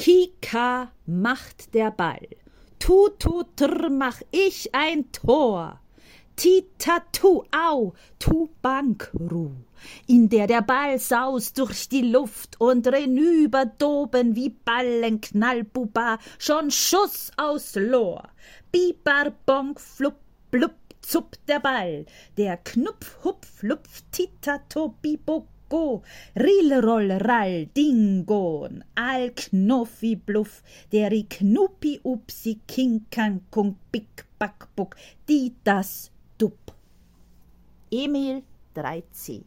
Kika macht der Ball. Tu, mach ich ein Tor. Titatu, au, tu Bankru, in der Ball saust durch die Luft und renüber doben wie Ballen Knallbuba, schon Schuss aus Lohr. Bibar, bonk, flupp, blub, zupp der Ball, der Knupf, hupf, lupf, titato, biboko, rilroll, rall, dingon, al knoffi, bluff, der i knupi, upsi, kinkankung, bik, back, buck, die das Dupp. Emil 3c